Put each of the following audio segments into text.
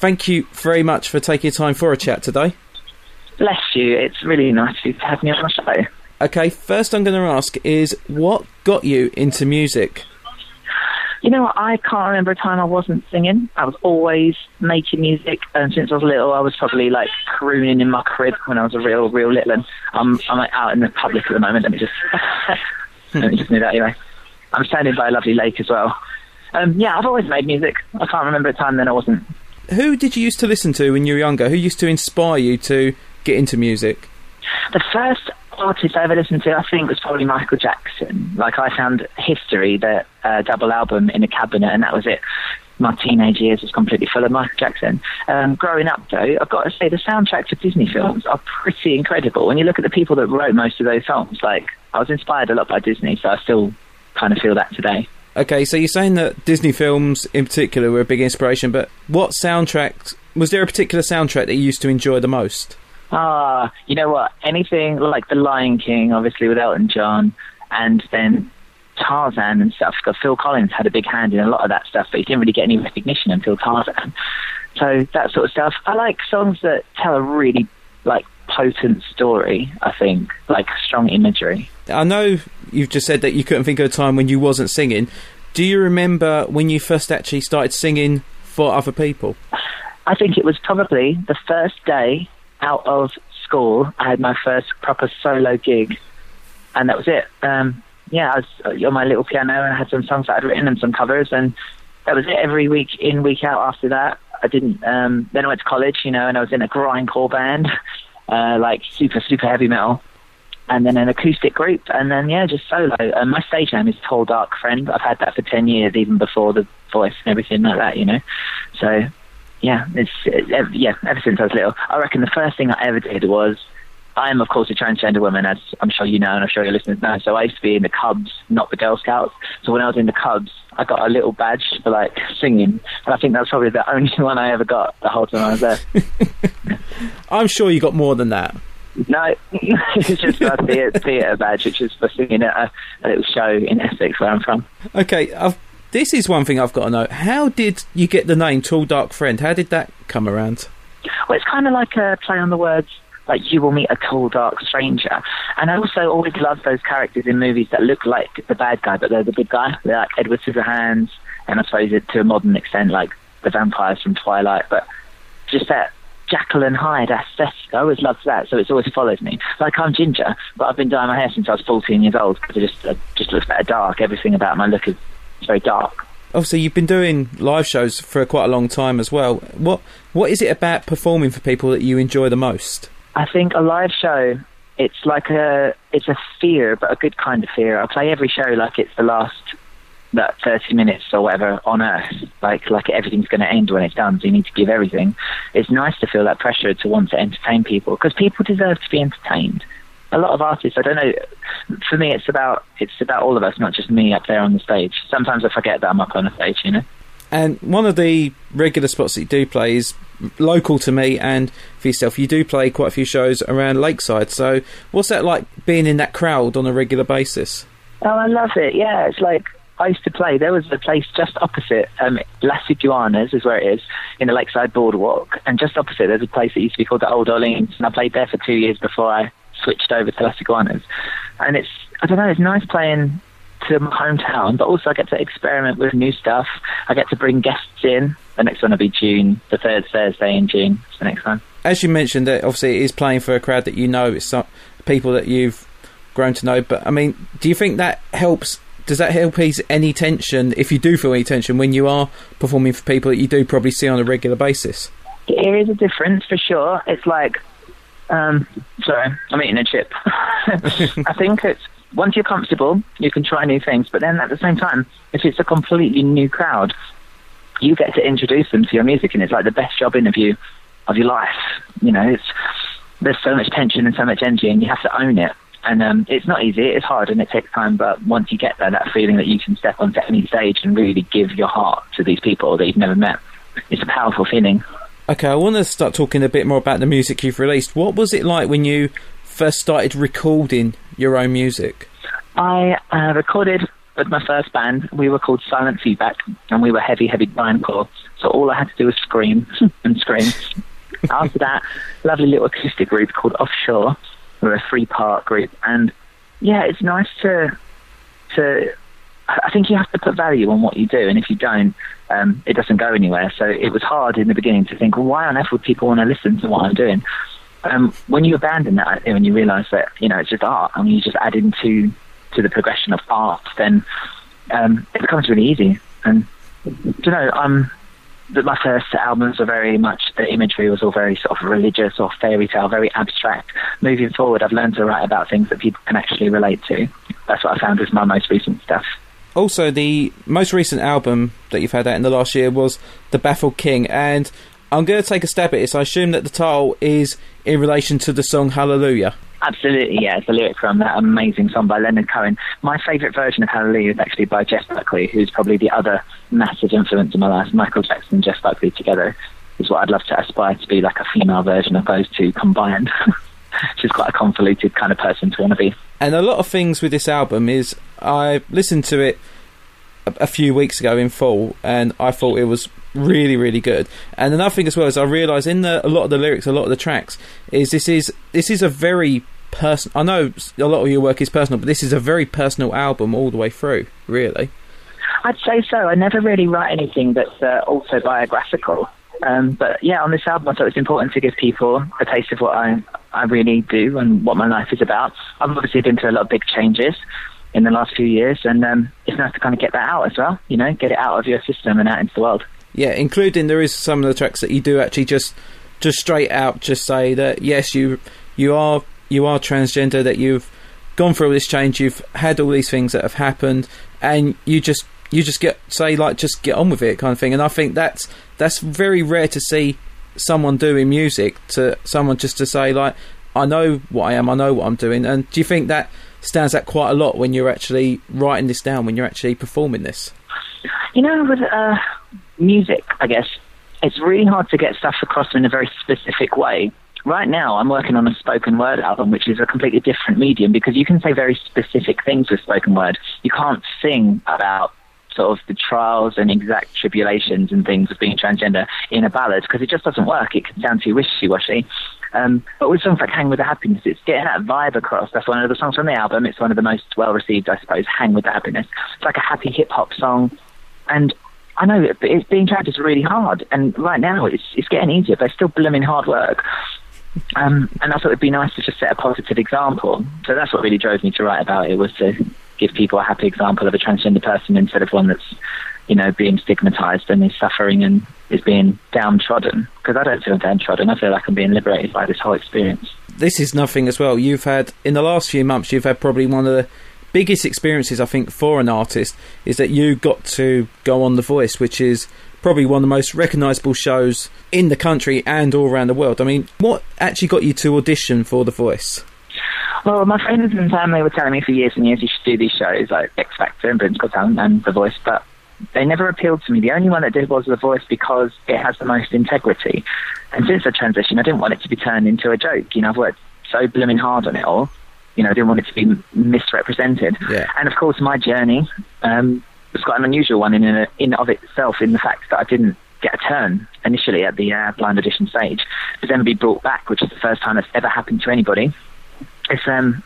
thank you very much for taking time for a chat today. Bless you. It's really nice to have me on the show. Okay, first I'm going to ask is, what got you into music? You know what, I can't remember a time I wasn't singing. I was always making music, and since I was little, I was probably like crooning in my crib when I was a real little one. I'm like out in the public at the moment. Let me just move out anyway. I'm standing by a lovely lake as well. Yeah, I've always made music. I can't remember a time then I wasn't. Who did you used to listen to when you were younger? Who used to inspire you to get into music? The first artist I ever listened to, I think, was probably Michael Jackson. Like, I found History, the double album, in a cabinet, and that was it. My teenage years was completely full of Michael Jackson. Growing up, though, I've got to say, the soundtracks of Disney films are pretty incredible. When you look at the people that wrote most of those songs, like, I was inspired a lot by Disney, so I still kind of feel that today. Okay, so you're saying that Disney films in particular were a big inspiration, but what soundtrack, was there a particular soundtrack that you used to enjoy the most? You know what? Anything like The Lion King, obviously, with Elton John, and then Tarzan and stuff. Because Phil Collins had a big hand in a lot of that stuff, but he didn't really get any recognition until Tarzan. So that sort of stuff. I like songs that tell a really, like, potent story, I think, like strong imagery. I know you've just said that you couldn't think of a time when you wasn't singing. Do you remember when you first actually started singing for other people? I think it was probably the first day out of school. I had my first proper solo gig, and that was it. Yeah, I was on my little piano, and I had some songs that I'd written and some covers, and that was it. Every week in, week out after that. I didn't. Then I went to college, you know, and I was in a grindcore band, like super heavy metal, and then an acoustic group, and then just solo. And my stage name is Tall Dark Friend. I've had that for 10 years, even before the voice and everything like that, you know. So yeah, ever since I was little. I reckon the first thing I ever did was, I am of course a transgender woman, as I'm sure you know, and I'm sure your listeners know. So I used to be in the Cubs, not the Girl Scouts. So when I was in the Cubs, I got a little badge for like singing, and I think that's probably the only one I ever got the whole time I was there. I'm sure you got more than that. No, it's just a theatre badge, which is for singing at a little show in Essex, where I'm from. Okay, this is one thing I've got to know. How did you get the name Tall Dark Friend? How did that come around? Well, it's kind of like a play on the words, like you will meet a tall, dark stranger. And I also always love those characters in movies that look like the bad guy, but they're the good guy. They're like Edward Scissorhands, and I suppose to a modern extent, like the vampires from Twilight. But just that Jekyll and Hyde aesthetic, I always loved that, so it's always followed me. Like, I'm ginger, but I've been dyeing my hair since I was 14 years old, because it just looks better dark. Everything about my look is very dark. Obviously, you've been doing live shows for quite a long time as well. What is it about performing for people that you enjoy the most? I think a live show, it's a fear, but a good kind of fear. I play every show like it's the last 30 minutes or whatever on Earth, like everything's going to end when it's done, so you need to give everything. It's nice to feel that pressure to want to entertain people, because people deserve to be entertained. A lot of artists, I don't know, for me it's about all of us, not just me up there on the stage. Sometimes I forget that I'm up on the stage, you know. And one of the regular spots that you do play is local to me, and for yourself, you do play quite a few shows around Lakeside. So what's that like, being in that crowd on a regular basis? Oh, I love it, yeah. It's like, I used to play, there was a place just opposite, Las Iguanas is where it is, in the Lakeside Boardwalk, and just opposite there's a place that used to be called the Old Orleans, and I played there for 2 years before I switched over to Las Iguanas. And it's nice playing to my hometown, but also I get to experiment with new stuff. I get to bring guests in. The next one will be June, the third Thursday in June. It's the next one. As you mentioned, that obviously it is playing for a crowd that you know, it's some people that you've grown to know, but I mean, do you think that helps? Does that help ease any tension, if you do feel any tension, when you are performing for people that you do probably see on a regular basis? There is a difference for sure. It's like, sorry, I'm eating a chip. I think it's, once you're comfortable, you can try new things, but then at the same time, if it's a completely new crowd, you get to introduce them to your music, and it's like the best job interview of your life. You know, there's so much tension and so much energy, and you have to own it. And it's not easy, it's hard, and it takes time, but once you get there, that feeling that you can step onto any stage and really give your heart to these people that you've never met, it's a powerful feeling. Okay, I want to start talking a bit more about the music you've released. What was it like when you first started recording your own music? I recorded with my first band. We were called Silent Feedback, and we were heavy grindcore. So all I had to do was scream and scream. After that, lovely little acoustic group called Offshore. We're a 3-part group, and yeah, it's nice to. I think you have to put value on what you do, and if you don't, it doesn't go anywhere. So it was hard in the beginning to think, well, why on earth would people want to listen to what I'm doing? When you abandon that idea and you realise that, you know, it's just art, and you just add into the progression of art, then it becomes really easy. And you know, my first albums were very much, the imagery was all very sort of religious or fairy tale, very abstract. Moving forward, I've learned to write about things that people can actually relate to. That's what I found with my most recent stuff. Also, the most recent album that you've had out in the last year was The Baffled King, and I'm going to take a stab at this. I assume that the title is in relation to the song Hallelujah. Absolutely, yeah. It's a lyric from that amazing song by Leonard Cohen. My favourite version of Hallelujah is actually by Jeff Buckley, who's probably the other massive influence in my life. Michael Jackson and Jeff Buckley together is what I'd love to aspire to be, like a female version of those two combined. She's quite a convoluted kind of person to want to be. And a lot of things with this album is, I listened to it a few weeks ago in full, and I thought it was really, really good. And another thing as well is I realised in a lot of the lyrics, a lot of the tracks, is this is a very personal. I know a lot of your work is personal, but this is a very personal album all the way through, really. I'd say so. I never really write anything that's autobiographical. But yeah, on this album I thought it was important to give people a taste of what I really do and what my life is about. I've obviously been through a lot of big changes in the last few years, and it's nice to kind of get that out as well, you know, get it out of your system and out into the world. Yeah, including there is some of the tracks that you do actually just straight out just say that yes, you are transgender, that you've gone through all this change, you've had all these things that have happened, and you just just get on with it kind of thing. And I think that's very rare to see someone doing music, to someone just to say, like, I know what I am, I know what I'm doing. And do you think that stands out quite a lot when you're actually writing this down, when you're actually performing this? You know, with music, I guess, it's really hard to get stuff across in a very specific way. Right now, I'm working on a spoken word album, which is a completely different medium, because you can say very specific things with spoken word. You can't sing about sort of the trials and exact tribulations and things of being transgender in a ballad, because it just doesn't work. It can sound too wishy-washy. But with songs like Hang With The Happiness, it's getting that vibe across. That's one of the songs from the album. It's one of the most well-received, I suppose, Hang With The Happiness. It's like a happy hip-hop song. And I know it's being trad is really hard. And right now it's getting easier, but it's still blooming hard work. And I thought it'd be nice to just set a positive example. So that's what really drove me to write about it, was to give people a happy example of a transgender person instead of one that's, you know, being stigmatized and is suffering and is being downtrodden. Because I don't feel downtrodden. I feel like I'm being liberated by this whole experience. This is nothing as well. You've had, in the last few months, you've had probably one of the biggest experiences, I think, for an artist, is that you got to go on The Voice, which is probably one of the most recognisable shows in the country and all around the world. I mean, what actually got you to audition for The Voice? Well, my friends and family were telling me for years and years you should do these shows like X Factor and Britain's Got Talent and The Voice, but they never appealed to me. The only one that did was The Voice, because it has the most integrity. And since the transition, I didn't want it to be turned into a joke. You know, I've worked so blooming hard on it all. You know, I didn't want it to be misrepresented. Yeah. And of course, my journey was quite an unusual one in of itself, in the fact that I didn't get a turn initially at the blind audition stage, to then be brought back, which is the first time that's ever happened to anybody. It's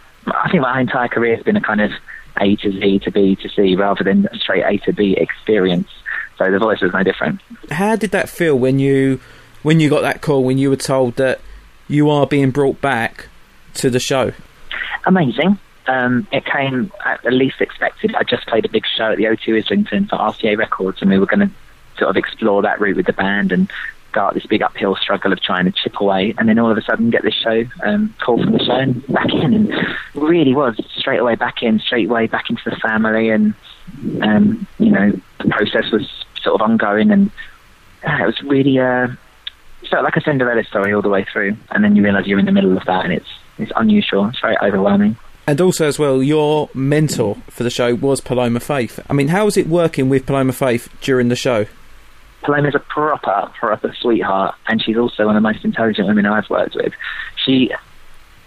I think my entire career has been a kind of A to Z to B to C rather than a straight A to B experience. So The Voice was no different. How did that feel when you got that call, when you were told that you are being brought back to the show? Amazing. It came at the least expected. I just played a big show at the O2 Islington for RCA Records, and we were going to sort of explore that route with the band and go out this big uphill struggle of trying to chip away, and then all of a sudden get this show call from the show and back in, and really was straight away back into the family, and you know, the process was sort of ongoing, and it was really felt like a Cinderella story all the way through, and then you realise you're in the middle of that, and it's unusual, it's very overwhelming. And also as well, your mentor for the show was Paloma Faith. I mean, how was it working with Paloma Faith during the show? Paloma's a proper sweetheart, and she's also one of the most intelligent women I've worked with. She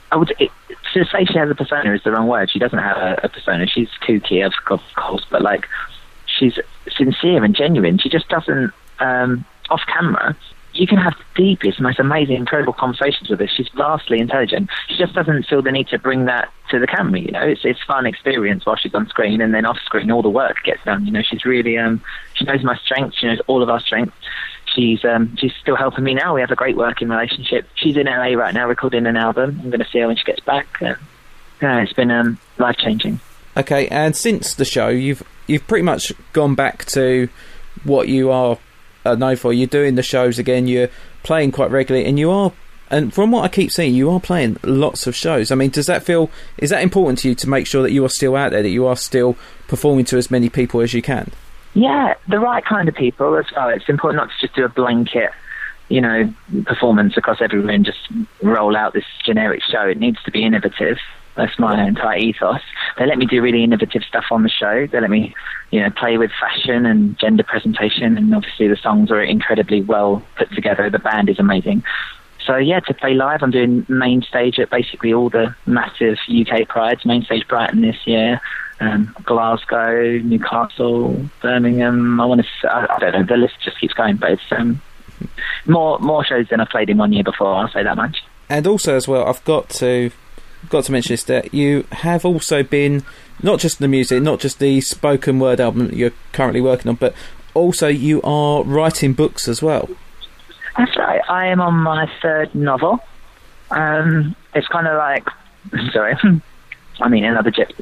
To say she has a persona is the wrong word. She doesn't have a persona. She's kooky, of course, but like she's sincere and genuine. She just doesn't, off camera, you can have the deepest, most amazing, incredible conversations with her. She's vastly intelligent. She just doesn't feel the need to bring that to the camera, you know. It's fun experience while she's on screen, and then off screen all the work gets done, you know. She's really, she knows my strengths, she knows all of our strengths. She's still helping me now. We have a great working relationship. She's in LA right now recording an album. I'm going to see her when she gets back. It's been life-changing. Okay, and since the show, you've pretty much gone back to what you are known for. You're doing the shows again, you're playing quite regularly, and from what I keep seeing, you are playing lots of shows. I mean, is that important to you to make sure that you are still out there, that you are still performing to as many people as you can? Yeah, the right kind of people as well. It's important not to just do a blanket, you know, performance across everywhere and just roll out this generic show. It needs to be innovative. That's my entire ethos. They let me do really innovative stuff on the show. They let me, you know, play with fashion and gender presentation, and obviously the songs are incredibly well put together. The band is amazing. So yeah, to play live, I'm doing main stage at basically all the massive UK prides. Main stage Brighton this year, Glasgow, Newcastle, Birmingham. I don't know, the list just keeps going, but it's more shows than I've played in 1 year before, I'll say that much. And also as well, I've got to mention this, that you have also been, not just the music, not just the spoken word album that you're currently working on, but also you are writing books as well. That's right. I am on my third novel. It's kind of like, sorry, I mean another jet.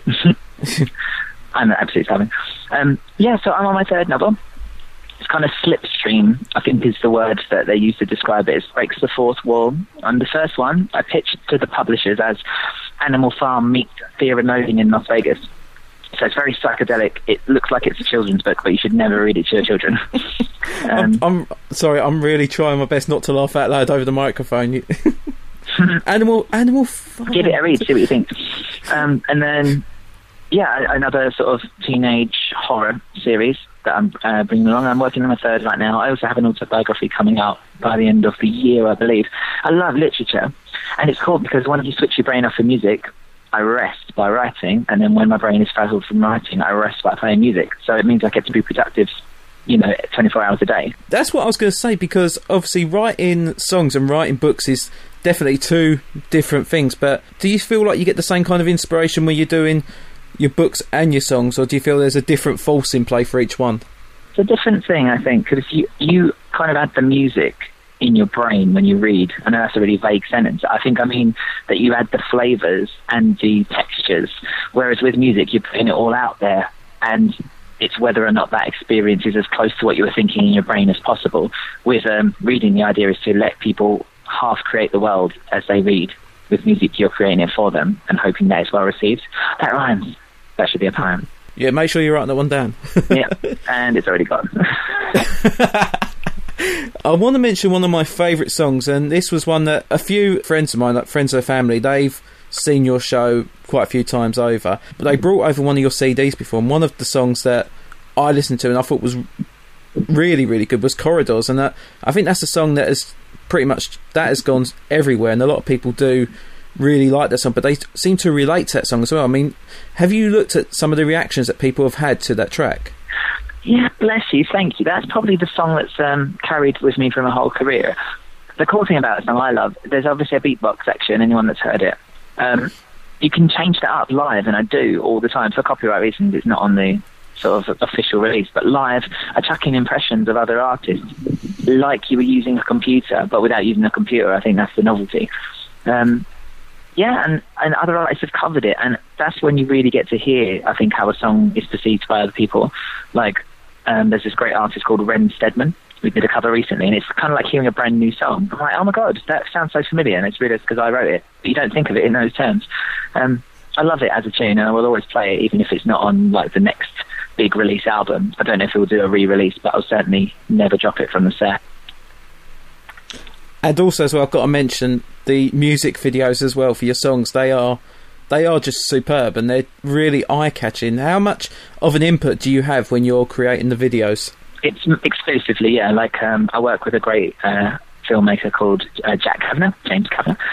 I'm absolutely having. So I'm on my third novel. It's kind of slipstream, I think is the word that they use to describe it. It breaks the fourth wall. And the first one I pitched to the publishers as Animal Farm meets Fear and Loathing in Las Vegas. So it's very psychedelic. It looks like it's a children's book, but you should never read it to your children. I'm sorry, I'm really trying my best not to laugh out loud over the microphone. Animal Farm. Give it a read, see what you think. And then, another sort of teenage horror series that I'm bringing along. I'm working on a third right now. I also have an autobiography coming out by the end of the year, I believe. I love literature, and it's cool because when you switch your brain off for music, I rest by writing, and then when my brain is frazzled from writing, I rest by playing music. So it means I get to be productive, 24 hours a day. That's what I was going to say, because obviously writing songs and writing books is definitely two different things, but do you feel like you get the same kind of inspiration when you're doing your books and your songs, or do you feel there's a different force in play for each one? It's a different thing, I think, because you kind of add the music in your brain when you read. I know that's a really vague sentence. I think I mean that you add the flavours and the textures, whereas with music you're putting it all out there, and it's whether or not that experience is as close to what you were thinking in your brain as possible. With reading, the idea is to let people half create the world as they read. With music, you're creating it for them and hoping that it's well received. That rhymes. That should be a poem. Yeah, make sure you're writing that one down. Yeah, and it's already gone. I want to mention one of my favourite songs, and this was one that a few friends of mine, like friends of the family, they've seen your show quite a few times over, but they brought over one of your CDs before, and one of the songs that I listened to and I thought was really, really good was Corridors, and I think that's a song that has gone everywhere, and a lot of people do really like that song, but they seem to relate to that song as well. I mean, have you looked at some of the reactions that people have had to that track? Yeah, bless you, thank you. That's probably the song that's carried with me for my whole career. The cool thing about the song I love, there's obviously a beatbox section, anyone that's heard it. You can change that up live, and I do all the time. For copyright reasons, it's not on the sort of official release, but live, I chuck in impressions of other artists, like you were using a computer, but without using a computer. I think that's the novelty. And other artists have covered it, and that's when you really get to hear, I think, how a song is perceived by other people. Like, there's this great artist called Ren Steadman. We did a cover recently, and it's kind of like hearing a brand new song. I'm like, oh my god, that sounds so familiar, and it's really because I wrote it. But you don't think of it in those terms. I love it as a tune, and I will always play it, even if it's not on like the next big release album. I don't know if it will do a re-release, but I'll certainly never drop it from the set. And also as well, I've got to mention the music videos as well for your songs. They are just superb, and they're really eye-catching. How much of an input do you have when you're creating the videos? It's exclusively, yeah. Like, I work with a great filmmaker called James Kavanagh,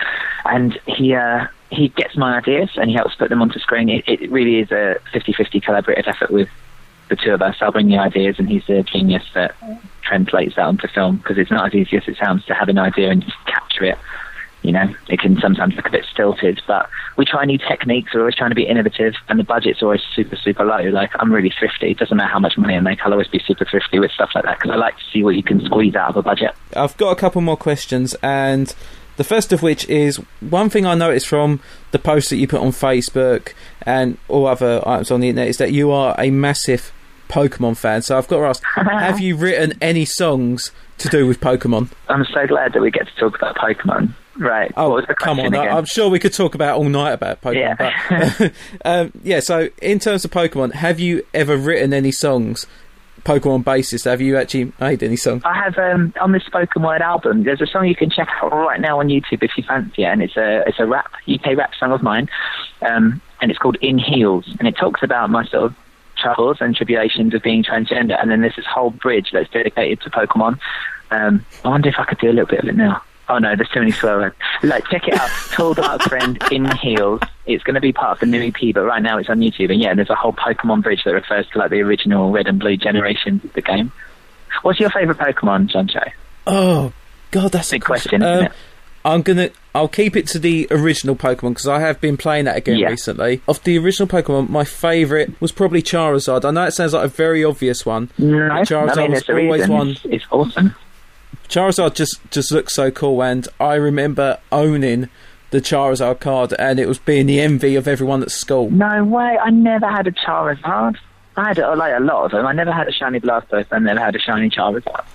and he gets my ideas and he helps put them onto screen. It really is a 50-50 collaborative effort with the two of us. I'll bring the ideas and he's the genius that translates that onto film, because it's not as easy as it sounds to have an idea and just capture it. You know, it can sometimes look a bit stilted, but we try new techniques. We're always trying to be innovative, and the budget's always super, super low. Like, I'm really thrifty. It doesn't matter how much money I make, I'll always be super thrifty with stuff like that, because I like to see what you can squeeze out of a budget. I've got a couple more questions, and the first of which is, one thing I noticed from the posts that you put on Facebook and all other items on the internet is that you are a massive Pokemon fan. So I've got to ask, have you written any songs to do with Pokemon? I'm so glad that we get to talk about Pokemon. Right. Oh, what was the come on. question again? I'm sure we could talk about all night about Pokemon. Yeah. But, yeah, so in terms of Pokemon, have you ever written any songs, Pokemon basis? Have you actually made any songs? I have, on this spoken word album, there's a song you can check out right now on YouTube if you fancy it, and it's a rap, UK rap song of mine, and it's called In Heels, and it talks about my sort of troubles and tribulations of being transgender, and then there's this whole bridge that's dedicated to Pokemon. I wonder if I could do a little bit of it now. Oh no, there's too many swear words. Like, check it out. Tall Dark Friend In Heels. It's going to be part of the new EP, but right now it's on YouTube. And yeah, there's a whole Pokemon bridge that refers to like the original Red and Blue generations of the game. What's your favourite Pokemon, Joncho? Oh God, that's a big question, isn't it? I'll keep it to the original Pokemon, because I have been playing that again recently. Of the original Pokemon, my favourite was probably Charizard. I know it sounds like a very obvious one. No, Charizard was always one. It's awesome. Charizard just looks so cool, and I remember owning the Charizard card, and it was being the envy of everyone at school. No way, I never had a Charizard. I had like a lot of them. I never had a shiny Blastoise, I never had a shiny Charizard.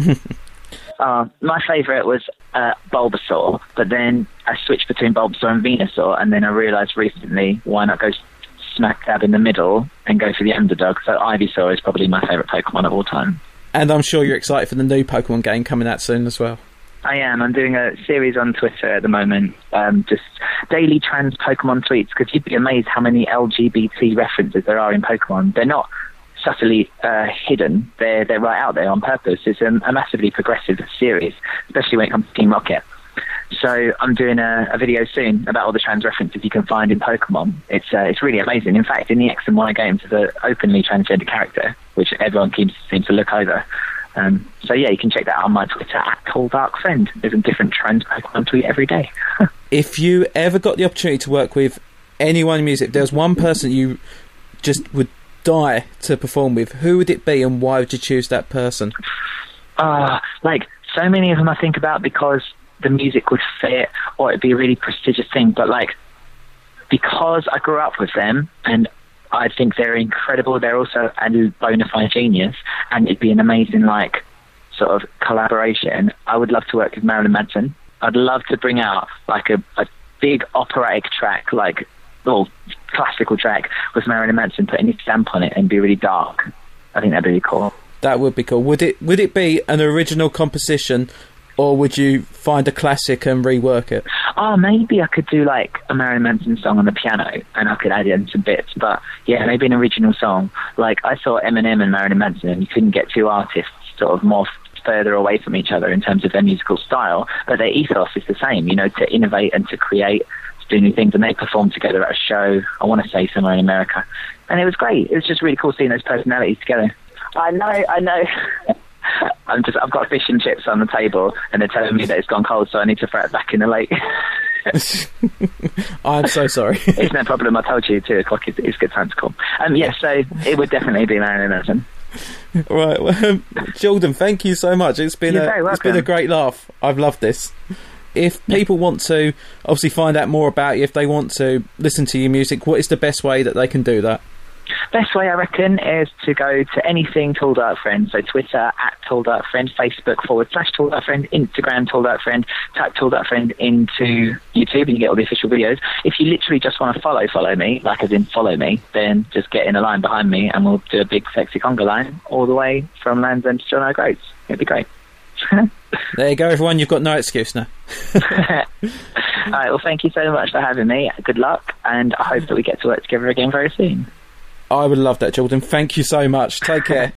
My favourite was Bulbasaur, but then I switched between Bulbasaur and Venusaur, and then I realised recently, why not go smack dab in the middle and go for the underdog? So Ivysaur is probably my favourite Pokemon of all time. And I'm sure you're excited for the new Pokemon game coming out soon as well. I am. I'm doing a series on Twitter at the moment, just daily trans Pokemon tweets, because you'd be amazed how many LGBT references there are in Pokemon. They're not subtly hidden. They're right out there on purpose. It's a massively progressive series, especially when it comes to Team Rocket. So I'm doing a video soon about all the trans references you can find in Pokemon. It's really amazing. In fact, in the X and Y games, there's an openly transgender character, which everyone seems to look over. So yeah, you can check that out on my Twitter at Tall Dark Friend. There's a different trans Pokemon tweet every day. If you ever got the opportunity to work with anyone in music, if there's one person you just would die to perform with, who would it be, and why would you choose that person? Like, so many of them I think about because the music would fit, or it'd be a really prestigious thing, but like, because I grew up with them and I think they're incredible, they're also a bona fide genius, and it'd be an amazing like sort of collaboration. I would love to work with Marilyn Manson. I'd love to bring out like a big operatic track, like classical track with Marilyn Manson putting his stamp on it and be really dark. I think that'd be really cool. That would be cool. Would it be an original composition, or would you find a classic and rework it? Oh, maybe I could do like a Marilyn Manson song on the piano and I could add in some bits. But yeah, maybe an original song. Like, I saw Eminem and Marilyn Manson, and you couldn't get two artists sort of more further away from each other in terms of their musical style, but their ethos is the same, you know, to innovate and to create, to do new things. And they performed together at a show, I want to say somewhere in America. And it was great. It was just really cool seeing those personalities together. I know. I've got fish and chips on the table, and they're telling me that it's gone cold, so I need to throw it back in the lake. I'm so sorry. It's no problem. I told you 2 o'clock is good time to call. So it would definitely be Marilyn Manson. Right, well, Jordan, thank you so much. It's been a great laugh. I've loved this. If people want to obviously find out more about you, if they want to listen to your music, what is the best way that they can do that? Best way, I reckon, is to go to anything Tall Dark Friend. So Twitter at Tall Dark Friend, Facebook /Tall Dark Friend, Instagram Tall Dark Friend. Type Tall Dark Friend into YouTube and you get all the official videos. If you literally just want to follow me, like as in follow me, then just get in a line behind me and we'll do a big sexy conga line all the way from Land's End to John O'Groats. It'd be great. There you go, everyone. You've got no excuse now. All right, well, thank you so much for having me. Good luck, and I hope that we get to work together again very soon. I would love that, Jordan. Thank you so much. Take care.